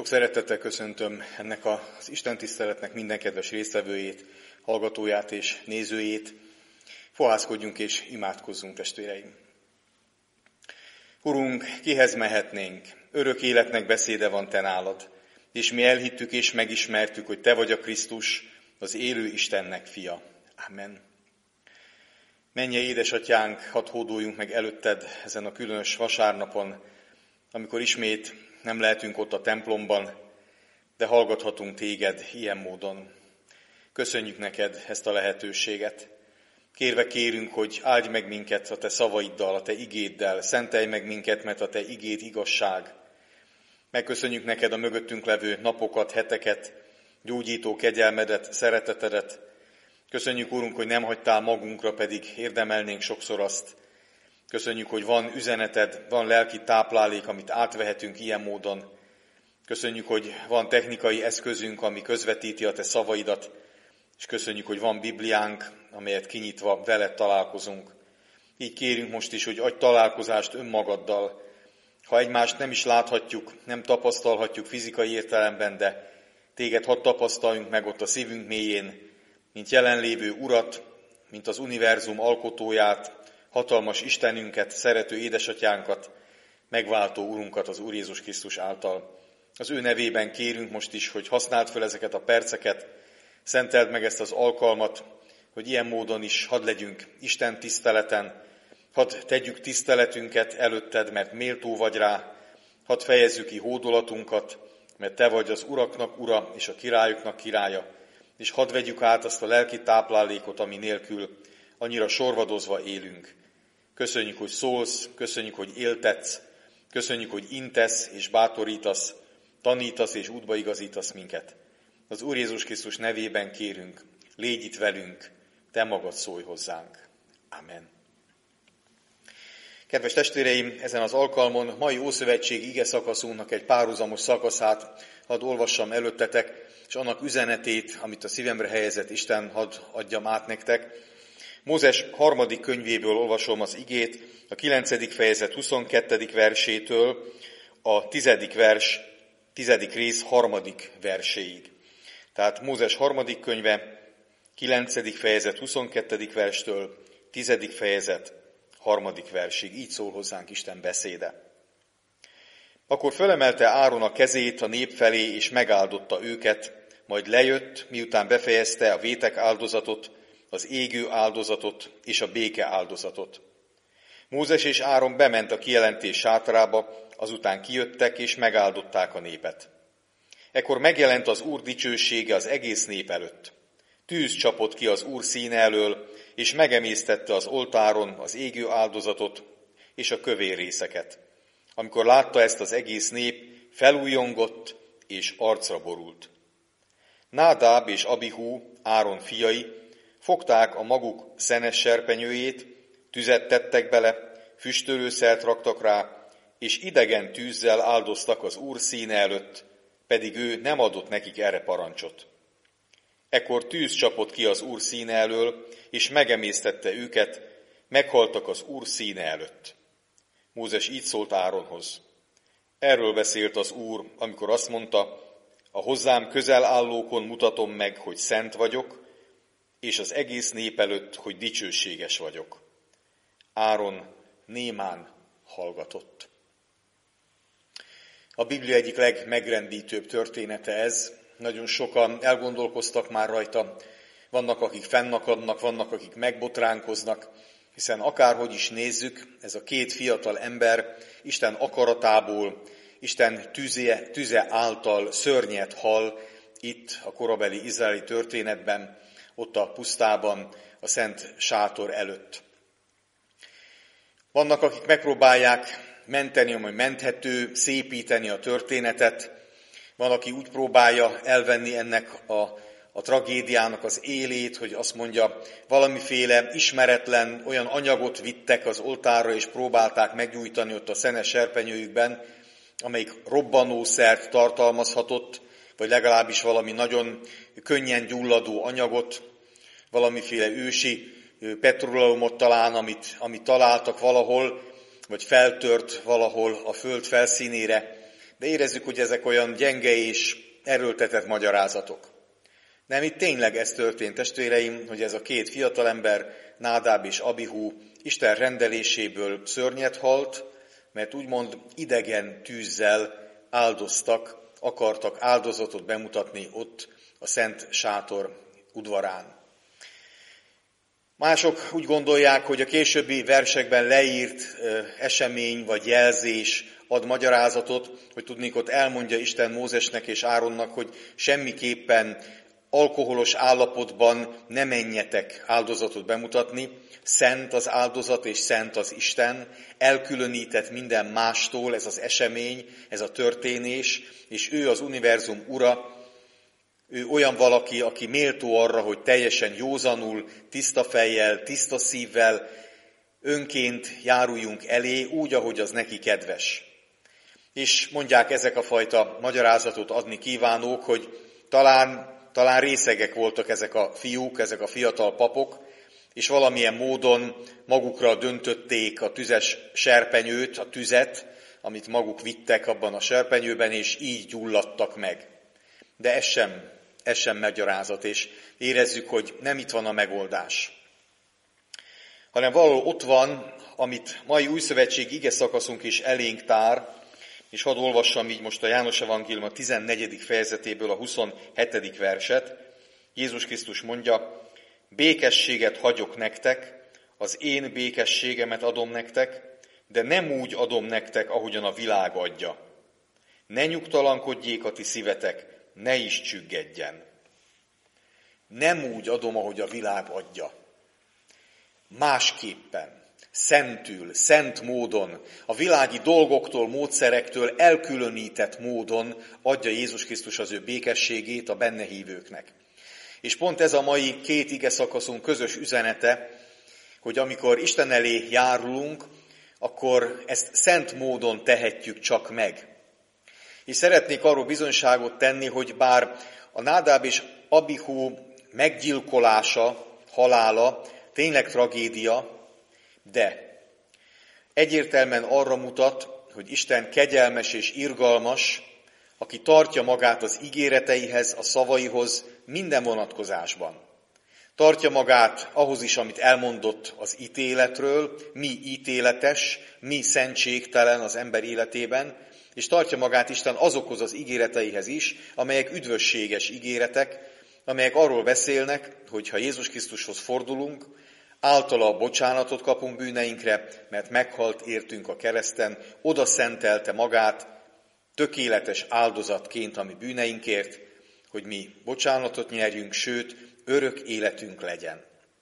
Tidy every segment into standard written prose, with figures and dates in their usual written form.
Sok szeretettel köszöntöm ennek az istentiszteletnek minden kedves résztvevőjét, hallgatóját és nézőjét. Fohászkodjunk és imádkozzunk, testvéreim! Urunk, kihez mehetnénk? Örök életnek beszéde van te nálad, és mi elhittük és megismertük, hogy te vagy a Krisztus, az élő Istennek fia. Amen. Mennyei édesatyánk, hadd hódoljunk meg előtted ezen a különös vasárnapon, amikor ismét nem lehetünk ott a templomban, de hallgathatunk téged ilyen módon. Köszönjük neked ezt a lehetőséget. Kérve kérünk, hogy áldj meg minket a te szavaiddal, a te igéddel, szentelj meg minket, mert a te igéd igazság. Megköszönjük neked a mögöttünk levő napokat, heteket, gyógyító kegyelmedet, szeretetedet. Köszönjük, Úrunk, hogy nem hagytál magunkra, pedig érdemelnénk sokszor azt. Köszönjük, hogy van üzeneted, van lelki táplálék, amit átvehetünk ilyen módon. Köszönjük, hogy van technikai eszközünk, ami közvetíti a te szavaidat, és köszönjük, hogy van Bibliánk, amelyet kinyitva veled találkozunk. Így kérünk most is, hogy adj találkozást önmagaddal. Ha egymást nem is láthatjuk, nem tapasztalhatjuk fizikai értelemben, de téged hadd tapasztaljunk meg ott a szívünk mélyén, mint jelenlévő Urat, mint az univerzum alkotóját, hatalmas Istenünket, szerető édesatyánkat, megváltó Urunkat az Úr Jézus Krisztus által. Az ő nevében kérünk most is, hogy használd fel ezeket a perceket, szenteld meg ezt az alkalmat, hogy ilyen módon is hadd legyünk Isten tiszteleten, hadd tegyük tiszteletünket előtted, mert méltó vagy rá, hadd fejezzük ki hódolatunkat, mert te vagy az uraknak ura és a királyoknak királya, és hadd vegyük át azt a lelki táplálékot, ami nélkül annyira sorvadozva élünk. Köszönjük, hogy szólsz, köszönjük, hogy éltetsz, köszönjük, hogy intesz és bátorítasz, tanítasz és útba igazítasz minket. Az Úr Jézus Krisztus nevében kérünk, légy itt velünk, te magad szólj hozzánk. Amen. Kedves testvéreim, ezen az alkalmon mai ószövetségi ige szakaszunknak egy párhuzamos szakaszát hadd olvassam előttetek, és annak üzenetét, amit a szívemre helyezett Isten hadd adjam át nektek. Mózes 3. könyvéből olvasom az igét, a 9. fejezet 22. versétől a 10. rész 3. verséig. Tehát Mózes 3. könyve, 9. fejezet 22. verstől 10. fejezet 3. versig. Így szól hozzánk Isten beszéde. Akkor felemelte Áron a kezét a nép felé, és megáldotta őket, majd lejött, miután befejezte a vétek áldozatot, az égő áldozatot és a béke áldozatot. Mózes és Áron bement a kijelentés sátrába, azután kijöttek és megáldották a népet. Ekkor megjelent az Úr dicsősége az egész nép előtt. Tűz csapott ki az Úr színe elől, és megemésztette az oltáron az égő áldozatot és a kövér részeket. Amikor látta ezt az egész nép, felújjongott és arcra borult. Nádáb és Abihu, Áron fiai, fogták a maguk szenes serpenyőjét, tüzet tettek bele, füstölőszert raktak rá, és idegen tűzzel áldoztak az Úr színe előtt, pedig ő nem adott nekik erre parancsot. Ekkor tűz csapott ki az Úr színe elől, és megemésztette őket, meghaltak az Úr színe előtt. Mózes így szólt Áronhoz. Erről beszélt az Úr, amikor azt mondta, a hozzám közel állókon mutatom meg, hogy szent vagyok, és az egész nép előtt, hogy dicsőséges vagyok. Áron némán hallgatott. A Biblia egyik legmegrendítőbb története ez. Nagyon sokan elgondolkoztak már rajta. Vannak, akik fennakadnak, vannak, akik megbotránkoznak, hiszen akárhogy is nézzük, ez a két fiatal ember Isten akaratából, Isten tüze által szörnyet hal itt a korabeli izraeli történetben, ott a pusztában, a szent sátor előtt. Vannak, akik megpróbálják menteni, vagy menthető, szépíteni a történetet. Van, aki úgy próbálja elvenni ennek a tragédiának az élét, hogy azt mondja, valamiféle ismeretlen olyan anyagot vittek az oltárra, és próbálták meggyújtani ott a szenes serpenyőjükben, amelyik robbanószert tartalmazhatott, vagy legalábbis valami nagyon könnyen gyulladó anyagot, valamiféle ősi petróleumot talán, amit találtak valahol, vagy feltört valahol a föld felszínére, De érezzük, hogy ezek olyan gyenge és erőltetett magyarázatok. Nem, itt tényleg ez történt, testvéreim, hogy ez a két fiatalember, Nádáb és Abihu Isten rendeléséből szörnyet halt, mert úgymond idegen tűzzel áldoztak, akartak áldozatot bemutatni ott a Szent Sátor udvarán. Mások úgy gondolják, hogy a későbbi versekben leírt esemény vagy jelzés ad magyarázatot, hogy tudnék, ott elmondja Isten Mózesnek és Áronnak, hogy semmiképpen alkoholos állapotban ne menjetek áldozatot bemutatni, szent az áldozat és szent az Isten, elkülönített minden mástól ez az esemény, ez a történés, és ő az univerzum ura, ő olyan valaki, aki méltó arra, hogy teljesen józanul, tiszta fejjel, tiszta szívvel, önként járuljunk elé, úgy, ahogy az neki kedves. És mondják ezek a fajta magyarázatot adni kívánók, hogy talán részegek voltak ezek a fiúk, ezek a fiatal papok, és valamilyen módon magukra döntötték a tüzes serpenyőt, a tüzet, amit maguk vittek abban a serpenyőben, és így gyulladtak meg. De ez sem magyarázat, és érezzük, hogy nem itt van a megoldás. Hanem valahol ott van, amit mai újszövetség ige szakaszunk is elénk tár, és hadd olvassam így most a János Evangélium a 14. fejezetéből a 27. verset. Jézus Krisztus mondja, békességet hagyok nektek, az én békességemet adom nektek, de nem úgy adom nektek, ahogyan a világ adja. Ne nyugtalankodjék a ti szívetek, ne is csüggedjen. Nem úgy adom, ahogy a világ adja. Másképpen, szentül, szent módon, a világi dolgoktól, módszerektől elkülönített módon adja Jézus Krisztus az ő békességét a benne hívőknek. És pont ez a mai két ige szakaszunk közös üzenete, hogy amikor Isten elé járulunk, akkor ezt szent módon tehetjük csak meg. És szeretnék arról bizonyságot tenni, hogy bár a Nádáb és Abihu meggyilkolása, halála tényleg tragédia, de egyértelműen arra mutat, hogy Isten kegyelmes és irgalmas, aki tartja magát az ígéreteihez, a szavaihoz minden vonatkozásban. Tartja magát ahhoz is, amit elmondott az ítéletről, mi ítéletes, mi szentségtelen az ember életében, és tartja magát Isten azokhoz az ígéreteihez is, amelyek üdvösséges ígéretek, amelyek arról beszélnek, hogy ha Jézus Krisztushoz fordulunk, általa bocsánatot kapunk bűneinkre, mert meghalt értünk a kereszten, oda szentelte magát tökéletes áldozatként a mi bűneinkért, hogy mi bocsánatot nyerjünk, sőt, örök életünk legyen.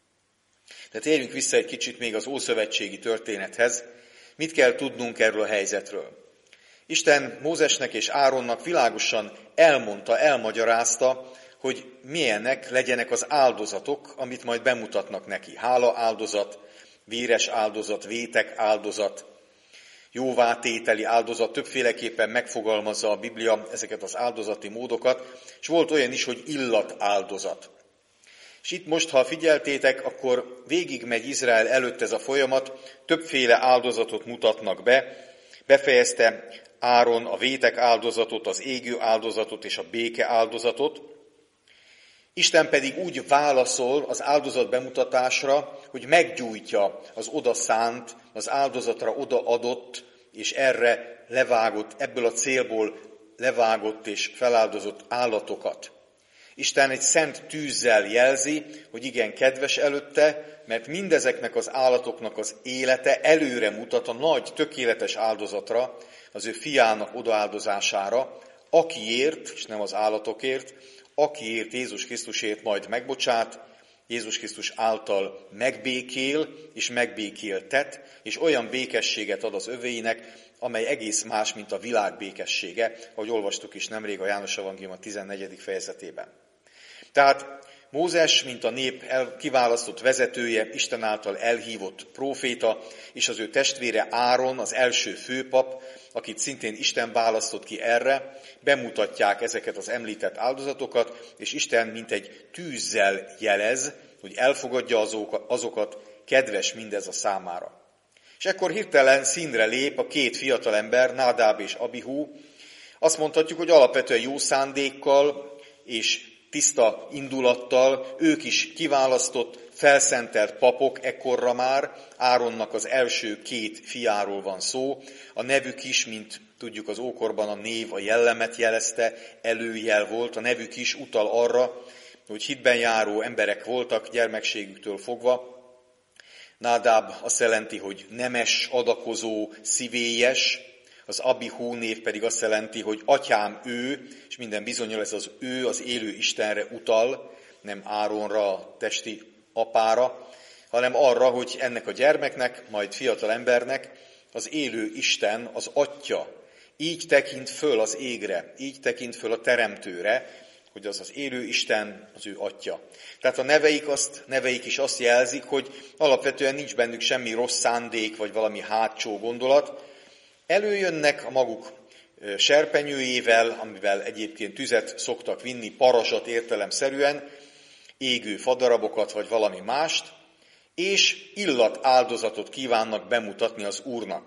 De térjünk vissza egy kicsit még az ószövetségi történethez. Mit kell tudnunk erről a helyzetről? Isten Mózesnek és Áronnak világosan elmondta, elmagyarázta, hogy milyenek legyenek az áldozatok, amit majd bemutatnak neki. Hála áldozat, véres áldozat, vétek áldozat, jóvátételi áldozat, többféleképpen megfogalmazza a Biblia ezeket az áldozati módokat, és volt olyan is, hogy illat áldozat. És itt most, ha figyeltétek, akkor végigmegy Izrael előtt ez a folyamat, többféle áldozatot mutatnak be, befejezte Áron a vétek áldozatot, az égő áldozatot és a béke áldozatot. Isten pedig úgy válaszol az áldozat bemutatásra, hogy meggyújtja az odaszánt, az áldozatra odaadott, és erre levágott, ebből a célból levágott és feláldozott állatokat. Isten egy szent tűzzel jelzi, hogy igen, kedves előtte, mert mindezeknek az állatoknak az élete előre mutat a nagy, tökéletes áldozatra, az ő fiának odaáldozására, akiért, és nem az állatokért, akiért Jézus Krisztusért majd megbocsát, Jézus Krisztus által megbékél és megbékéltet, és olyan békességet ad az övéinek, amely egész más, mint a világ békessége, ahogy olvastuk is nemrég a János Evangélium a 14. fejezetében. Tehát Mózes, mint a nép kiválasztott vezetője, Isten által elhívott próféta, és az ő testvére Áron, az első főpap, akit szintén Isten választott ki erre, bemutatják ezeket az említett áldozatokat, és Isten mint egy tűzzel jelez, hogy elfogadja azokat, kedves mindez a számára. És ekkor hirtelen színre lép a két fiatalember, Nádáb és Abihu, Azt mondhatjuk, hogy alapvetően jó szándékkal és tiszta indulattal ők is kiválasztott, felszentelt papok ekkorra már. Áronnak az első 2 fiáról van szó. A nevük is, mint tudjuk, az ókorban a név a jellemet jelezte, előjel volt. A nevük is utal arra, hogy hitben járó emberek voltak gyermekségüktől fogva. Nádáb azt jelenti, hogy nemes, adakozó, szívélyes, az Abihú név pedig azt jelenti, hogy atyám ő, és minden bizonnyal ez az ő az élő Istenre utal, nem Áronra, a testi apára, hanem arra, hogy ennek a gyermeknek, majd fiatal embernek az élő Isten, az atya, így tekint föl az égre, így tekint föl a teremtőre, hogy az az élő Isten az ő atya. Tehát a neveik is azt jelzik, hogy alapvetően nincs bennük semmi rossz szándék, vagy valami hátsó gondolat. Előjönnek a maguk serpenyőjével, amivel egyébként tüzet szoktak vinni, parazsat értelemszerűen, égő fadarabokat, vagy valami mást, és illatáldozatot kívánnak bemutatni az Úrnak.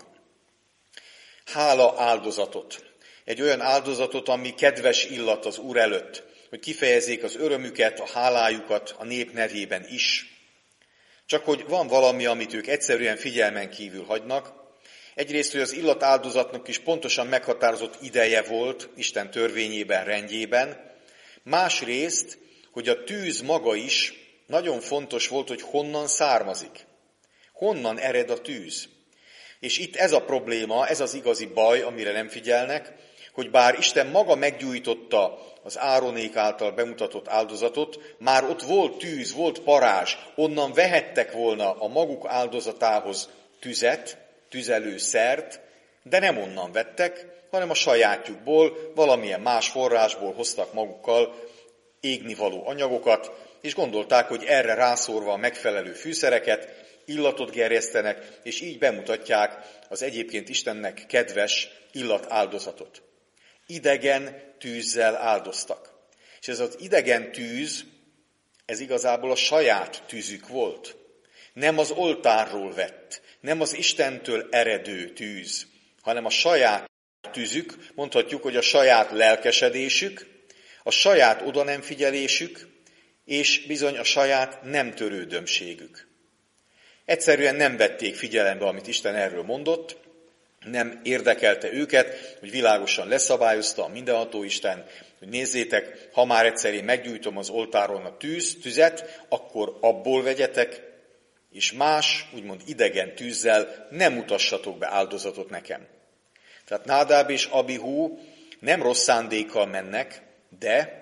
Hála áldozatot. Egy olyan áldozatot, ami kedves illat az Úr előtt, hogy kifejezzék az örömüket, a hálájukat a nép nevében is. Csak hogy van valami, amit ők egyszerűen figyelmen kívül hagynak. Egyrészt, hogy az illatáldozatnak is pontosan meghatározott ideje volt Isten törvényében, rendjében. Másrészt, hogy a tűz maga is nagyon fontos volt, hogy honnan származik. Honnan ered a tűz. És itt ez a probléma, ez az igazi baj, amire nem figyelnek, hogy bár Isten maga meggyújtotta az Áronék által bemutatott áldozatot, már ott volt tűz, volt parázs, onnan vehettek volna a maguk áldozatához tüzet, tüzelőszert, de nem onnan vettek, hanem a sajátjukból, valamilyen más forrásból hoztak magukkal égnivaló anyagokat, és gondolták, hogy erre rászórva a megfelelő fűszereket, illatot gerjesztenek, és így bemutatják az egyébként Istennek kedves illatáldozatot. Idegen tűzzel áldoztak. És ez az idegen tűz, ez igazából a saját tűzük volt. Nem az oltárról vett, nem az Istentől eredő tűz, hanem a saját tűzük, mondhatjuk, hogy a saját lelkesedésük, a saját oda nem figyelésük, és bizony a saját nem törődömségük. Egyszerűen nem vették figyelembe, amit Isten erről mondott, nem érdekelte őket, hogy világosan leszabályozta a mindenható Isten, hogy nézzétek, ha már egyszer én meggyújtom az oltáron a tüzet, akkor abból vegyetek, és más, úgymond idegen tűzzel nem mutassatok be áldozatot nekem. Tehát Nádáb és Abihú nem rossz szándékkal mennek, de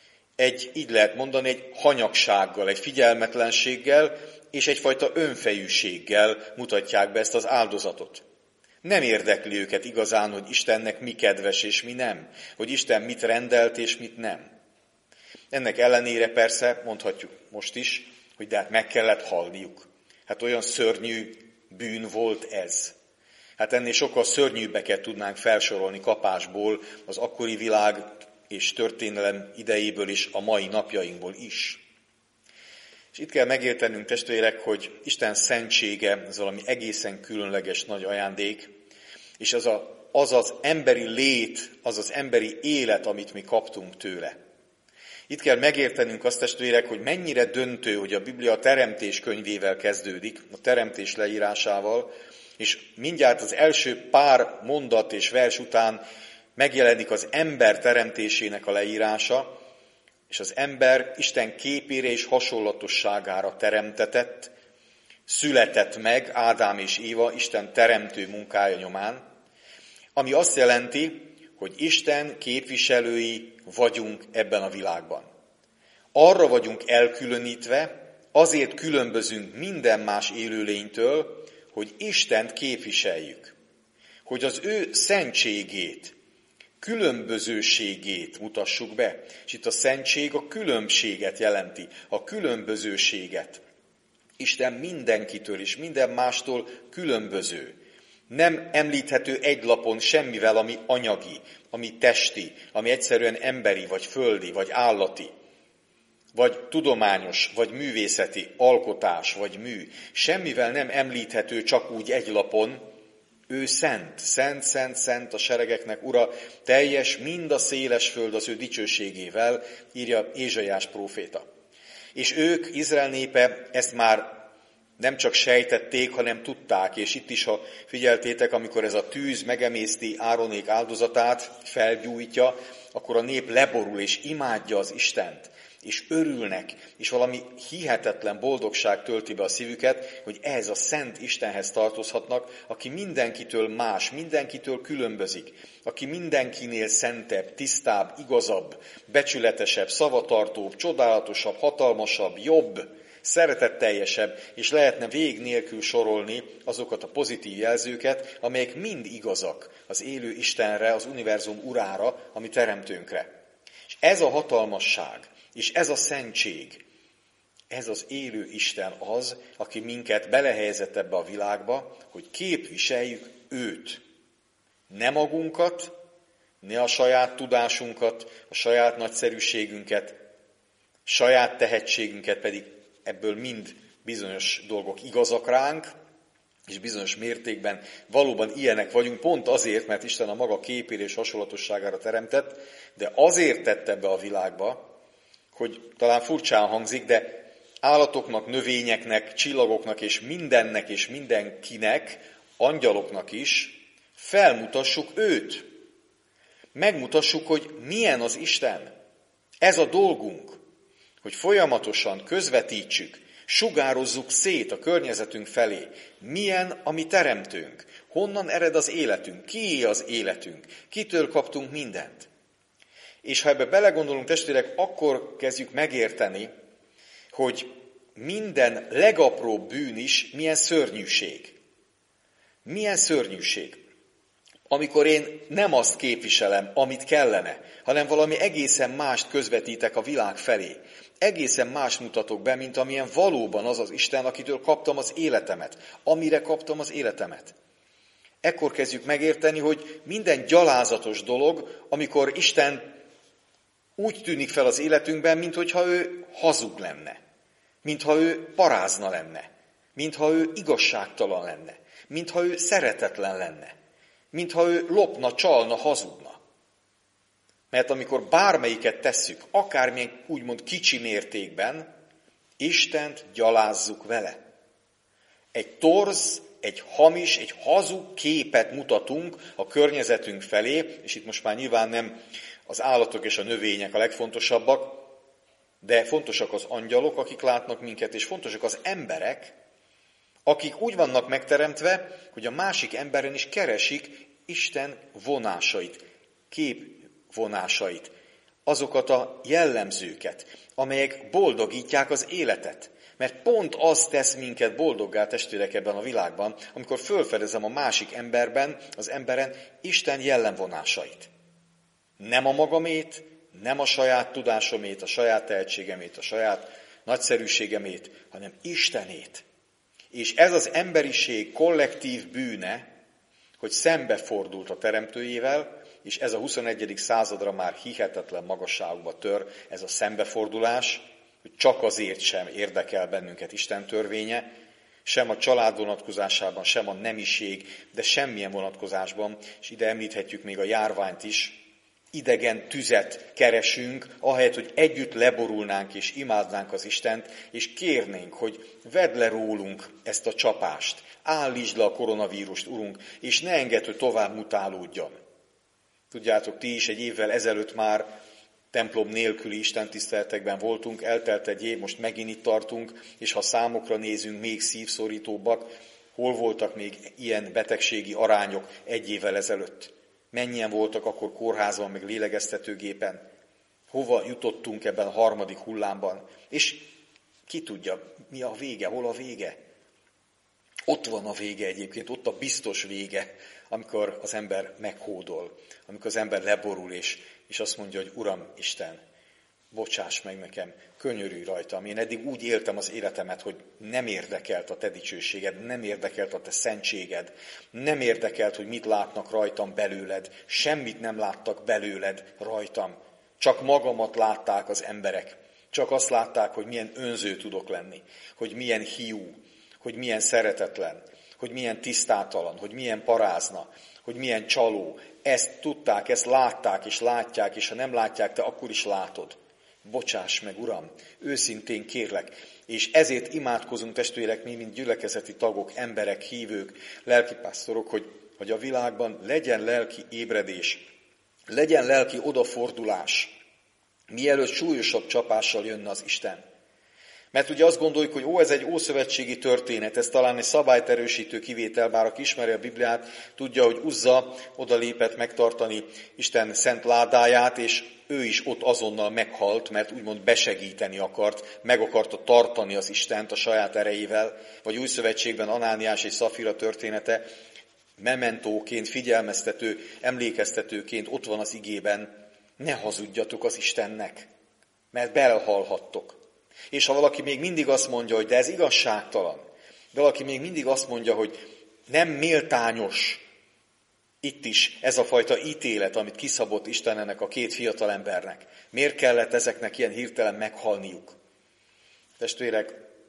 így lehet mondani, egy hanyagsággal, egy figyelmetlenséggel és egyfajta önfejűséggel mutatják be ezt az áldozatot. Nem érdekli őket igazán, hogy Istennek mi kedves és mi nem, hogy Isten mit rendelt és mit nem. Ennek ellenére persze mondhatjuk most is, hogy de hát meg kellett halniuk. Hát olyan szörnyű bűn volt ez. Hát ennél sokkal szörnyűbbeket tudnánk felsorolni kapásból az akkori világ és történelem idejéből is, a mai napjainkból is. És itt kell megértenünk, testvérek, hogy Isten szentsége, ez valami egészen különleges nagy ajándék, és az az emberi lét, az az emberi élet, amit mi kaptunk tőle. Itt kell megértenünk azt, testvérek, hogy mennyire döntő, hogy a Biblia a teremtés könyvével kezdődik, a teremtés leírásával, és mindjárt az első pár mondat és vers után megjelenik az ember teremtésének a leírása, és az ember Isten képére és hasonlatosságára teremtetett, született meg Ádám és Éva Isten teremtő munkája nyomán, ami azt jelenti, hogy Isten képviselői vagyunk ebben a világban. Arra vagyunk elkülönítve, azért különbözünk minden más élőlénytől, hogy Istent képviseljük, hogy az ő szentségét, különbözőségét mutassuk be. És itt a szentség a különbséget jelenti, a különbözőséget. Isten mindenkitől és minden mástól különböző. Nem említhető egy lapon semmivel, ami anyagi, ami testi, ami egyszerűen emberi, vagy földi, vagy állati, vagy tudományos, vagy művészeti alkotás, vagy mű. Semmivel nem említhető csak úgy egy lapon, Ő szent, szent, szent, szent a seregeknek ura, teljes mind a széles föld az ő dicsőségével, írja Ézsaiás próféta. És ők, Izrael népe, ezt már nem csak sejtették, hanem tudták, és itt is, ha figyeltétek, amikor ez a tűz megemészti Áronék áldozatát, felgyújtja, akkor a nép leborul és imádja az Istent, és örülnek, és valami hihetetlen boldogság tölti be a szívüket, hogy ehhez a szent Istenhez tartozhatnak, aki mindenkitől más, mindenkitől különbözik, aki mindenkinél szentebb, tisztább, igazabb, becsületesebb, szavatartóbb, csodálatosabb, hatalmasabb, jobb, szeretetteljesebb, és lehetne vég nélkül sorolni azokat a pozitív jelzőket, amelyek mind igazak az élő Istenre, az univerzum urára, ami teremtőnkre. És ez a hatalmasság, és ez a szentség, ez az élő Isten az, aki minket belehelyezett ebbe a világba, hogy képviseljük őt. Ne magunkat, ne a saját tudásunkat, a saját nagyszerűségünket, saját tehetségünket, pedig ebből mind bizonyos dolgok igazak ránk, és bizonyos mértékben valóban ilyenek vagyunk, pont azért, mert Isten a maga képére és hasonlatosságára teremtett, de azért tette be a világba, hogy talán furcsán hangzik, de állatoknak, növényeknek, csillagoknak és mindennek és mindenkinek, angyaloknak is felmutassuk őt. Megmutassuk, hogy milyen az Isten. Ez a dolgunk, hogy folyamatosan közvetítsük, sugározzuk szét a környezetünk felé. Milyen a mi teremtőnk? Honnan ered az életünk? Kié az életünk? Kitől kaptunk mindent? És ha ebbe belegondolunk, testvérek, akkor kezdjük megérteni, hogy minden legapróbb bűn is milyen szörnyűség. Milyen szörnyűség. Amikor én nem azt képviselem, amit kellene, hanem valami egészen mást közvetítek a világ felé. Egészen más mutatok be, mint amilyen valóban az az Isten, akitől kaptam az életemet, amire kaptam az életemet. Ekkor kezdjük megérteni, hogy minden gyalázatos dolog, amikor Isten úgy tűnik fel az életünkben, minthogyha ő hazug lenne, mintha ő parázna lenne, mintha ő igazságtalan lenne, mintha ő szeretetlen lenne, mintha ő lopna, csalna, hazudna. Mert amikor bármelyiket tesszük, akármilyen úgymond kicsi mértékben, Istent gyalázzuk vele. Egy torz, egy hamis, egy hazug képet mutatunk a környezetünk felé, és itt most már nyilván nem az állatok és a növények a legfontosabbak, de fontosak az angyalok, akik látnak minket, és fontosak az emberek, akik úgy vannak megteremtve, hogy a másik emberen is keresik Isten vonásait, képvonásait, azokat a jellemzőket, amelyek boldogítják az életet. Mert pont az tesz minket boldoggá, testvérek, ebben a világban, amikor felfedezem a másik emberben, az emberen Isten jellemvonásait. Nem a magamét, nem a saját tudásomét, a saját tehetségemét, a saját nagyszerűségemét, hanem Istenét. És ez az emberiség kollektív bűne, hogy szembefordult a teremtőjével, és ez a 21. századra már hihetetlen magasságba tör, ez a szembefordulás, hogy csak azért sem érdekel bennünket Isten törvénye, sem a család vonatkozásában, sem a nemiség, de semmilyen vonatkozásban, és ide említhetjük még a járványt is, idegen tüzet keresünk, ahelyett, hogy együtt leborulnánk és imádnánk az Istent, és kérnénk, hogy vedd le rólunk ezt a csapást, állítsd le a koronavírust, Urunk, és ne engedd, hogy tovább mutálódjon. Tudjátok, ti is egy évvel ezelőtt már templom nélküli istentiszteletekben voltunk, eltelt egy év, most megint itt tartunk, és ha számokra nézünk, még szívszorítóbbak, hol voltak még ilyen betegségi arányok egy évvel ezelőtt? Mennyien voltak akkor kórházban, meg lélegeztetőgépen? Hova jutottunk ebben a harmadik hullámban? És ki tudja, mi a vége, hol a vége? Ott van a vége egyébként, ott a biztos vége, amikor az ember meghódol, amikor az ember leborul, és azt mondja, hogy Uram Isten, bocsáss meg nekem, könyörülj rajtam. Én eddig úgy éltem az életemet, hogy nem érdekelt a te dicsőséged, nem érdekelt a te szentséged, nem érdekelt, hogy mit látnak rajtam belőled, semmit nem láttak belőled rajtam. Csak magamat látták az emberek, csak azt látták, hogy milyen önző tudok lenni, hogy milyen hiú, hogy milyen szeretetlen, hogy milyen tisztátalan, hogy milyen parázna, hogy milyen csaló. Ezt tudták, ezt látták és látják, és ha nem látják, te akkor is látod. Bocsáss meg, Uram, őszintén kérlek. És ezért imádkozunk, testvérek, mi, mint gyülekezeti tagok, emberek, hívők, lelkipásztorok, hogy a világban legyen lelki ébredés, legyen lelki odafordulás, mielőtt súlyosabb csapással jönne az Isten. Mert ugye azt gondoljuk, hogy ez egy ószövetségi történet, ez talán egy szabályt erősítő kivétel, bár aki ismeri a Bibliát, tudja, hogy Uzza oda lépett megtartani Isten szent ládáját, és ő is ott azonnal meghalt, mert úgymond besegíteni akart, meg akarta tartani az Istent a saját erejével, vagy új szövetségben Anániás és Szafira története, mementóként, figyelmeztető, emlékeztetőként ott van az igében, ne hazudjatok az Istennek, mert belehalhattok. És ha valaki még mindig azt mondja, hogy de ez igazságtalan, valaki még mindig azt mondja, hogy nem méltányos, itt is ez a fajta ítélet, amit kiszabott Isten ennek a két fiatalembernek. Miért kellett ezeknek ilyen hirtelen meghalniuk? Testvérek,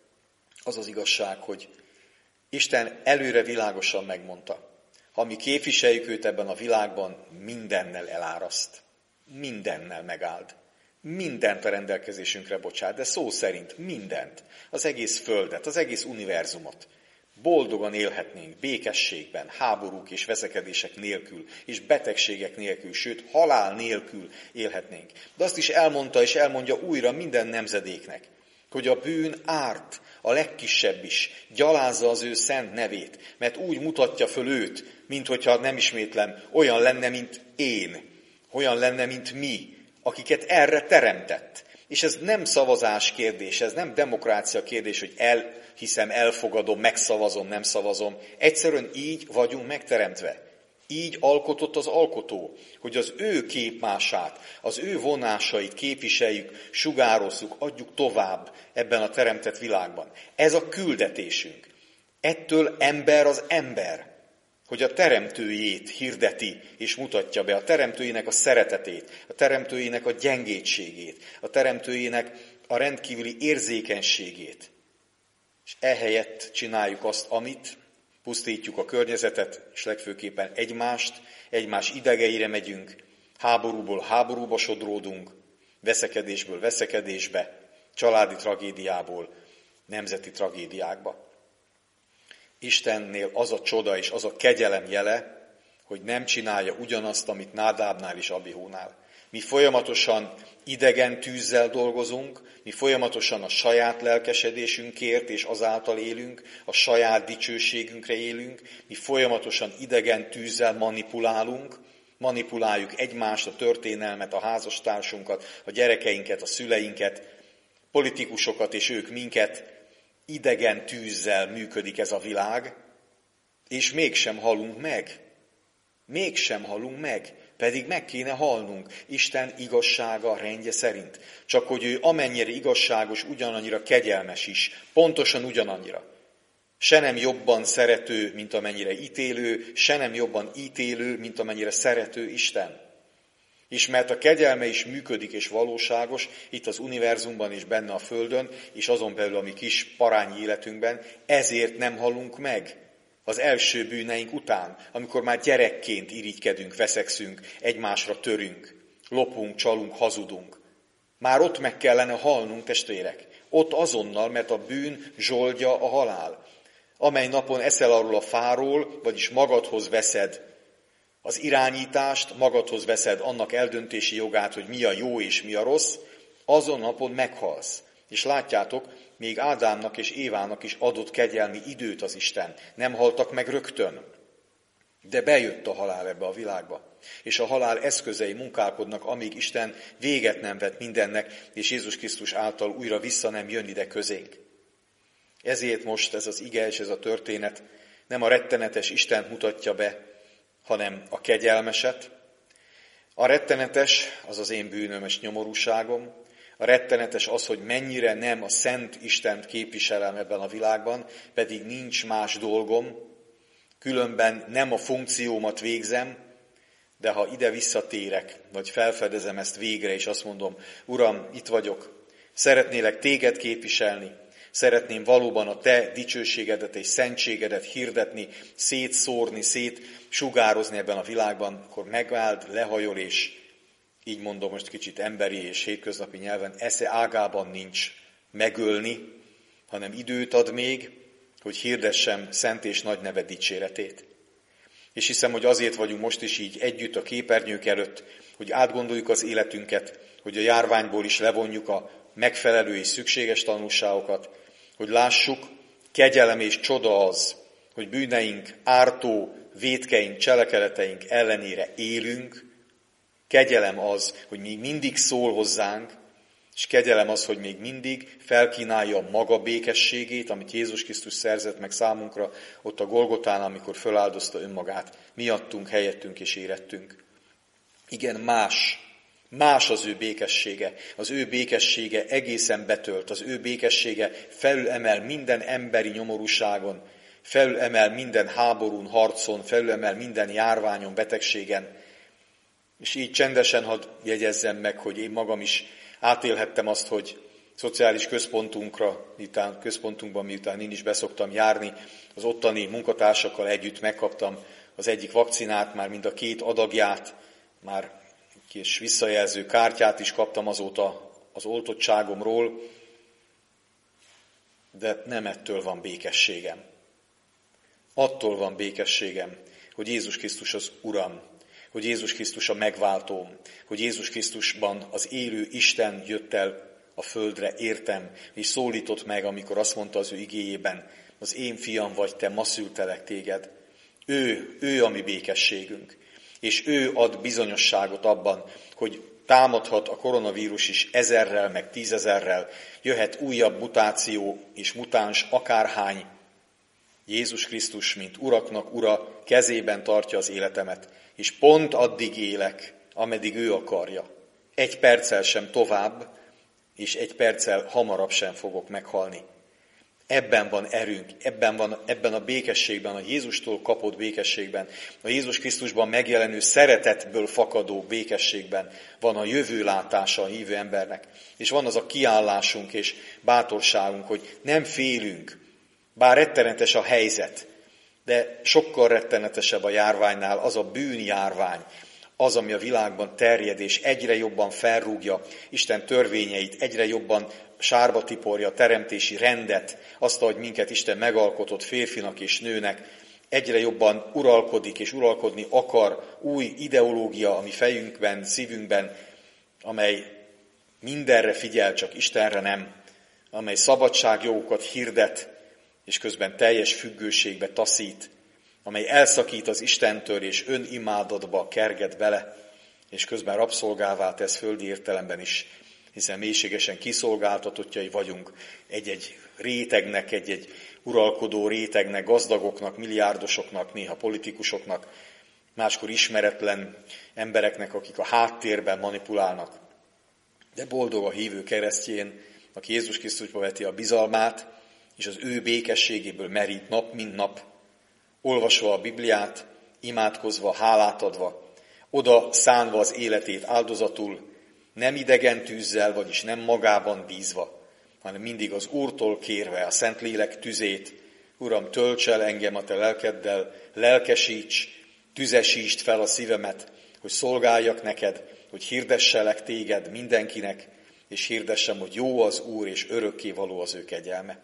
az az igazság, hogy Isten előre világosan megmondta, ha mi képviseljük őt ebben a világban, mindennel eláraszt, mindennel megáld. Mindent a rendelkezésünkre bocsát, de szó szerint mindent, az egész földet, az egész univerzumot. Boldogan élhetnénk, békességben, háborúk és veszekedések nélkül, és betegségek nélkül, sőt, halál nélkül élhetnénk. De azt is elmondta, és elmondja újra minden nemzedéknek, hogy a bűn árt, a legkisebb is, gyalázza az ő szent nevét, mert úgy mutatja föl őt, minthogyha nem ismétlem, olyan lenne, mint én, olyan lenne, mint mi, akiket erre teremtett. És ez nem szavazás kérdés, ez nem demokrácia kérdés, hogy elhiszem, elfogadom, megszavazom, nem szavazom. Egyszerűen így vagyunk megteremtve. Így alkotott az alkotó, hogy az ő képmását, az ő vonásait képviseljük, sugározzuk, adjuk tovább ebben a teremtett világban. Ez a küldetésünk. Ettől ember az ember, hogy a teremtőjét hirdeti és mutatja be, a teremtőjének a szeretetét, a teremtőjének a gyengétségét, a teremtőjének a rendkívüli érzékenységét. És ehelyett csináljuk azt, amit, pusztítjuk a környezetet, és legfőképpen egymás idegeire megyünk, háborúból háborúba sodródunk, veszekedésből veszekedésbe, családi tragédiából nemzeti tragédiákba. Istennél az a csoda és az a kegyelem jele, hogy nem csinálja ugyanazt, amit Nádábnál és Abihónál. Mi folyamatosan idegen tűzzel dolgozunk, mi folyamatosan a saját lelkesedésünkért és azáltal élünk, a saját dicsőségünkre élünk, mi folyamatosan idegen tűzzel manipuláljuk egymást, a történelmet, a házastársunkat, a gyerekeinket, a szüleinket, politikusokat és ők minket. Idegen tűzzel működik ez a világ, és mégsem halunk meg. Mégsem halunk meg, pedig meg kéne halnunk Isten igazsága rendje szerint. Csak hogy ő amennyire igazságos, ugyanannyira kegyelmes is, pontosan ugyanannyira. Se nem jobban szerető, mint amennyire ítélő, se nem jobban ítélő, mint amennyire szerető Isten. És mert a kegyelme is működik és valóságos itt az univerzumban és benne a Földön, és azon belül a mi kis parányi életünkben, ezért nem halunk meg az első bűneink után, amikor már gyerekként irigykedünk, veszekszünk, egymásra törünk, lopunk, csalunk, hazudunk. Már ott meg kellene halnunk, testvérek. Ott azonnal, mert a bűn zsoldja a halál. Amely napon eszel arról a fáról, vagyis magadhoz veszed az irányítást, magadhoz veszed annak eldöntési jogát, hogy mi a jó és mi a rossz, azon napon meghalsz. És látjátok, még Ádámnak és Évának is adott kegyelmi időt az Isten. Nem haltak meg rögtön, de bejött a halál ebbe a világba. És a halál eszközei munkálkodnak, amíg Isten véget nem vet mindennek, és Jézus Krisztus által újra vissza nem jön ide közénk. Ezért most ez az ige és ez a történet nem a rettenetes Istent mutatja be, hanem a kegyelmeset. A rettenetes az az én bűnöm és nyomorúságom. A rettenetes az, hogy mennyire nem a szent Istent képviselem ebben a világban, pedig nincs más dolgom, különben nem a funkciómat végzem, de ha ide visszatérek, vagy felfedezem ezt végre, és azt mondom, Uram, itt vagyok, szeretnélek téged képviselni, Szeretném valóban a te dicsőségedet és szentségedet hirdetni, szétszórni, szétsugározni ebben a világban, akkor megváld, lehajol, és így mondom most kicsit emberi és hétköznapi nyelven, esze ágában nincs megölni, hanem időt ad még, hogy hirdessem szent és nagy neve dicséretét. És hiszem, hogy azért vagyunk most is így együtt a képernyők előtt, hogy átgondoljuk az életünket, hogy a járványból is levonjuk a megfelelő és szükséges tanulságokat, hogy lássuk, kegyelem és csoda az, hogy bűneink, ártó, vétkeink, cselekedeteink ellenére élünk, kegyelem az, hogy még mindig szól hozzánk, és kegyelem az, hogy még mindig felkínálja maga békességét, amit Jézus Krisztus szerzett meg számunkra ott a Golgotán, amikor föláldozta önmagát, miattunk, helyettünk és érettünk. Igen, más az ő békessége. Az ő békessége egészen betölt, az ő békessége felülemel minden emberi nyomorúságon, felülemel minden háborún, harcon, felülemel minden járványon, betegségen. És így csendesen hadd jegyezzem meg, hogy én magam is átélhettem azt, hogy szociális központunkban, miután én is beszoktam járni, az ottani munkatársakkal együtt megkaptam az egyik vakcinát, már mind a 2 adagját, már egy kis visszajelző kártyát is kaptam azóta az oltottságomról, de nem ettől van békességem. Attól van békességem, hogy Jézus Krisztus az Uram, hogy Jézus Krisztus a megváltóm, hogy Jézus Krisztusban az élő Isten jött el a földre, értem, és szólított meg, amikor azt mondta az ő igéjében, az én fiam vagy te, ma szültelek téged. Ő a mi békességünk, és ő ad bizonyosságot abban, hogy támadhat a koronavírus is 1000-rel, meg 10 000-rel, jöhet újabb mutáció és mutáns akárhány. Jézus Krisztus, mint uraknak ura, kezében tartja az életemet, és pont addig élek, ameddig ő akarja. 1 perccel sem tovább, és 1 perccel hamarabb sem fogok meghalni. Ebben van erőnk, ebben a békességben, a Jézustól kapott békességben, a Jézus Krisztusban megjelenő szeretetből fakadó békességben van a jövőlátása a hívő embernek. És van az a kiállásunk és bátorságunk, hogy nem félünk, bár rettenetes a helyzet, de sokkal rettenetesebb a járványnál az a bűnjárvány, az, ami a világban terjed, és egyre jobban felrúgja Isten törvényeit, egyre jobban sárba tiporja a teremtési rendet, azt, ahogy minket Isten megalkotott férfinak és nőnek, egyre jobban uralkodik és uralkodni akar új ideológia a mi fejünkben, szívünkben, amely mindenre figyel, csak Istenre nem, amely szabadságjogokat hirdet, és közben teljes függőségbe taszít, amely elszakít az Istentől, és önimádatba kerget bele, és közben rabszolgává tesz földi értelemben is, hiszen mélységesen kiszolgáltatottjai vagyunk egy-egy rétegnek, egy-egy uralkodó rétegnek, gazdagoknak, milliárdosoknak, néha politikusoknak, máskor ismeretlen embereknek, akik a háttérben manipulálnak. De boldog a hívő keresztjén, aki Jézus Krisztusba veti a bizalmát, és az ő békességéből merít nap, mint nap, olvasva a Bibliát, imádkozva, hálát adva, oda szánva az életét áldozatul, nem idegen tűzzel, vagyis nem magában bízva, hanem mindig az Úrtól kérve a Szentlélek tüzét. Uram, tölts el engem a te lelkeddel, lelkesíts, tüzesítsd fel a szívemet, hogy szolgáljak neked, hogy hirdesselek téged mindenkinek, és hirdessem, hogy jó az Úr, és örökké való az ő kegyelme.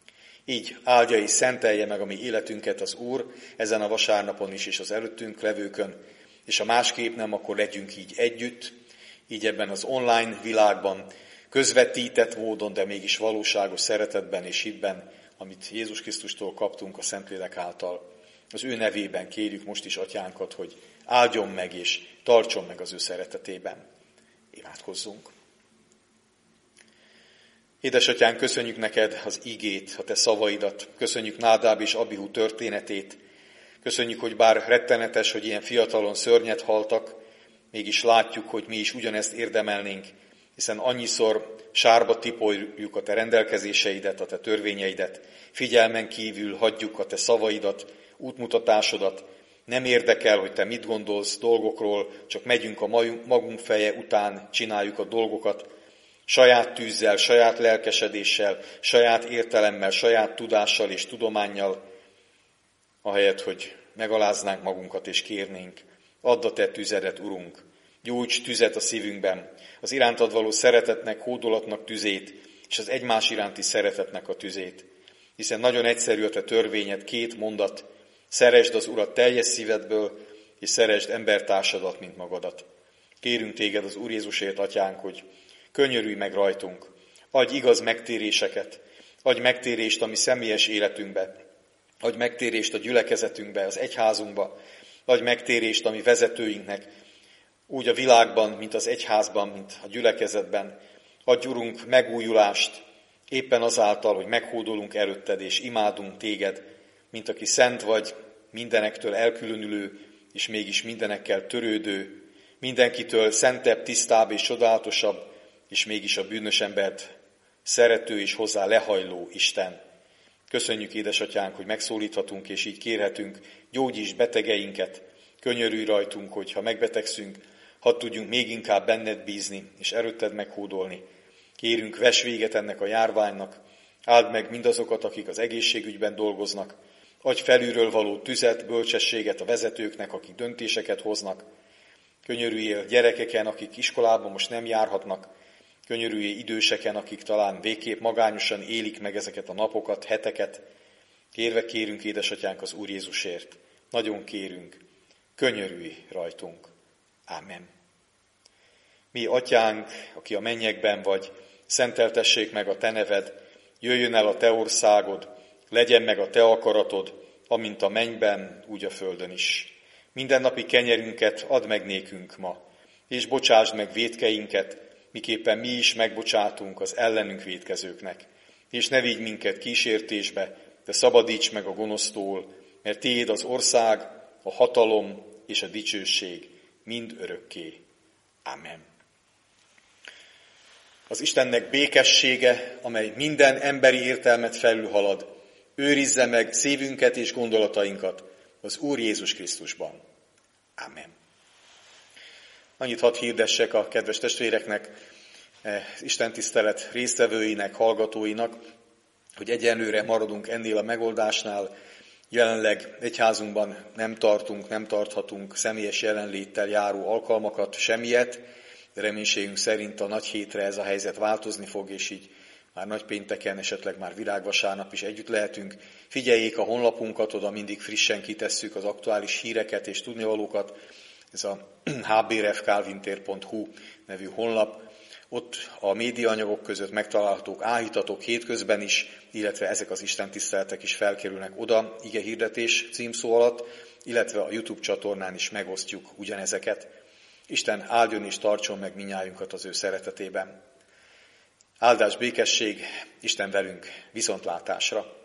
Így áldja és szentelje meg a mi életünket az Úr ezen a vasárnapon is, és az előttünk levőkön, és ha másképp nem, akkor legyünk így együtt, így ebben az online világban, közvetített módon, de mégis valóságos szeretetben és hitben, amit Jézus Krisztustól kaptunk a Szentlélek által. Az ő nevében kérjük most is Atyánkat, hogy áldjon meg és tartson meg az ő szeretetében. Imádkozzunk! Édesatyánk, köszönjük neked az igét, a te szavaidat, köszönjük Nádáb és Abihu történetét, köszönjük, hogy bár rettenetes, hogy ilyen fiatalon szörnyet haltak, mégis látjuk, hogy mi is ugyanezt érdemelnénk, hiszen annyiszor sárba tipoljuk a te rendelkezéseidet, a te törvényeidet, figyelmen kívül hagyjuk a te szavaidat, útmutatásodat, nem érdekel, hogy te mit gondolsz dolgokról, csak megyünk a magunk feje után, csináljuk a dolgokat, saját tűzzel, saját lelkesedéssel, saját értelemmel, saját tudással és tudománnyal, ahelyett, hogy megaláznánk magunkat és kérnénk. Add a te tüzedet, Urunk, gyújts tüzet a szívünkben, az irántad való szeretetnek, hódolatnak tüzét, és az egymás iránti szeretetnek a tüzét. Hiszen nagyon egyszerű a te törvényed, 2 mondat, szeresd az Urat teljes szívedből, és szeresd embertársadat, mint magadat. Kérünk téged az Úr Jézusért, Atyánk, hogy könyörülj meg rajtunk, adj igaz megtéréseket, adj megtérést a mi személyes életünkbe, adj megtérést a gyülekezetünkbe, az egyházunkba, adj megtérést a mi vezetőinknek, úgy a világban, mint az egyházban, mint a gyülekezetben. Adj, Urunk, megújulást, éppen azáltal, hogy meghódolunk előtted és imádunk téged, mint aki szent vagy, mindenektől elkülönülő, és mégis mindenekkel törődő, mindenkitől szentebb, tisztább és csodálatosabb, és mégis a bűnös embert szerető és hozzá lehajló Isten. Köszönjük, édesatyánk, hogy megszólíthatunk, és így kérhetünk, gyógyíts betegeinket, könyörülj rajtunk, hogy ha megbetegszünk, hadd tudjunk még inkább benned bízni, és erőtted meghódolni. Kérünk, vess véget ennek a járványnak, áld meg mindazokat, akik az egészségügyben dolgoznak, adj felülről való tüzet, bölcsességet a vezetőknek, akik döntéseket hoznak. Könyörüljél gyerekeken, akik iskolában most nem járhatnak, könyörüljél időseken, akik talán végképp magányosan élik meg ezeket a napokat, heteket. Kérve kérünk, édesatyánk, az Úr Jézusért. Nagyon kérünk, könyörülj rajtunk. Ámen. Mi, Atyánk, aki a mennyekben vagy, szenteltessék meg a te neved, jöjjön el a te országod, legyen meg a te akaratod, amint a mennyben, úgy a földön is. Mindennapi kenyerünket add meg nékünk ma, és bocsásd meg vétkeinket, miképpen mi is megbocsátunk az ellenünk vétkezőknek. És ne vigy minket kísértésbe, de szabadíts meg a gonosztól, mert tiéd az ország, a hatalom és a dicsőség mind örökké. Amen. Az Istennek békessége, amely minden emberi értelmet felülhalad, őrizze meg szívünket és gondolatainkat az Úr Jézus Krisztusban. Amen. Annyit hadd hirdessek a kedves testvéreknek, istentisztelet résztvevőinek, hallgatóinak, hogy egyenlőre maradunk ennél a megoldásnál. Jelenleg egyházunkban nem tarthatunk személyes jelenléttel járó alkalmakat, semmiet, de reménységünk szerint a nagy hétre ez a helyzet változni fog, és így már nagypénteken, esetleg már virágvasárnap is együtt lehetünk. Figyeljék a honlapunkat, oda mindig frissen kitesszük az aktuális híreket és tudnivalókat. Ez a hbrfkalvintér.hu nevű honlap. Ott a médiaanyagok között megtalálhatók áhítatok hétközben is, illetve ezek az istentiszteletek is felkerülnek oda igehirdetés címszó alatt, illetve a YouTube csatornán is megosztjuk ugyanezeket. Isten áldjon és tartson meg mindnyájunkat az ő szeretetében. Áldás, békesség, Isten velünk, viszontlátásra!